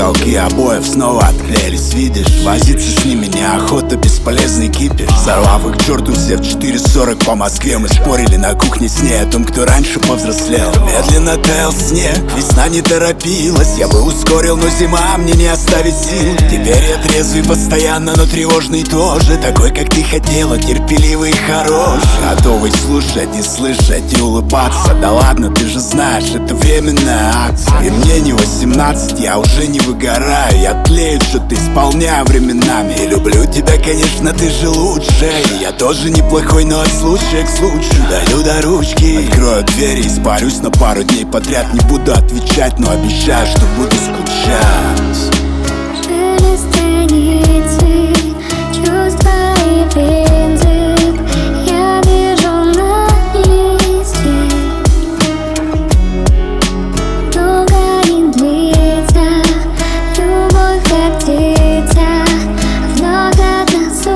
Уголки обоев снова отклеились, видишь. Возиться с ними неохота, бесполезный кипиш. Взорвав их к черту все в 4:40 по Москве. Мы спорили на кухне с ней о том, кто раньше повзрослел. Медленно таял снег, весна не торопилась. Я бы ускорил, но зима мне не оставит сил. Теперь я трезвый постоянно, но тревожный тоже. Такой, как ты хотела, терпеливый и хорош. Готовый слушать и слышать и улыбаться. Да ладно, ты же знаешь, это временная акция. И мне не 18, я уже не выгораю. Я тлею, что-то исполняю временами. И люблю тебя, конечно, ты же лучше. И я тоже неплохой, но от случая к случаю даю до ручки. Открою двери и испарюсь на пару дней подряд. Не буду отвечать, но обещаю, что буду скучать. Чувства и принцип я вижу на листе. Долго не длится любовь, как птица, вновь от нас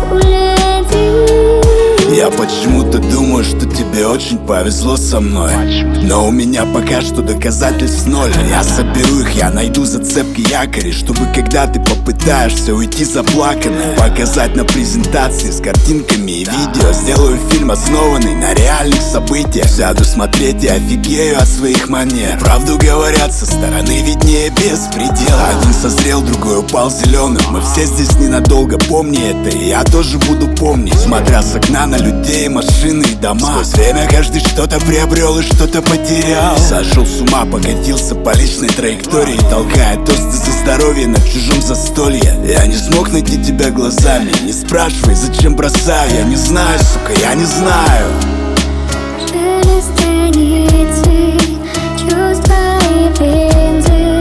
улетит. Я почему-то думаю, что тебе очень повезло со мной. Но у меня пока что доказательств ноль. Я соберу их, я найду зацепки, якори, чтобы когда ты попытаешься уйти заплаканной, показать на презентации с картинками и видео. Сделаю фильм, основанный на реальных событиях. Сяду смотреть и офигею от своих манер. Правду говорят, со стороны виднее без предела. Один созрел, другой упал зеленым. Мы все здесь ненадолго, помни это. И я тоже буду помнить, смотря с окна на людей, машины и дома. Сквозь время каждый что-то приобрел и что-то потерял. Сошел с ума, покатился по личной траектории, толкая тосты за здоровье на чужом застолье. Я не смог найти тебя глазами. Не спрашивай, зачем бросаю. Я не знаю, сука, я не знаю. Перестанет чувства и принцип.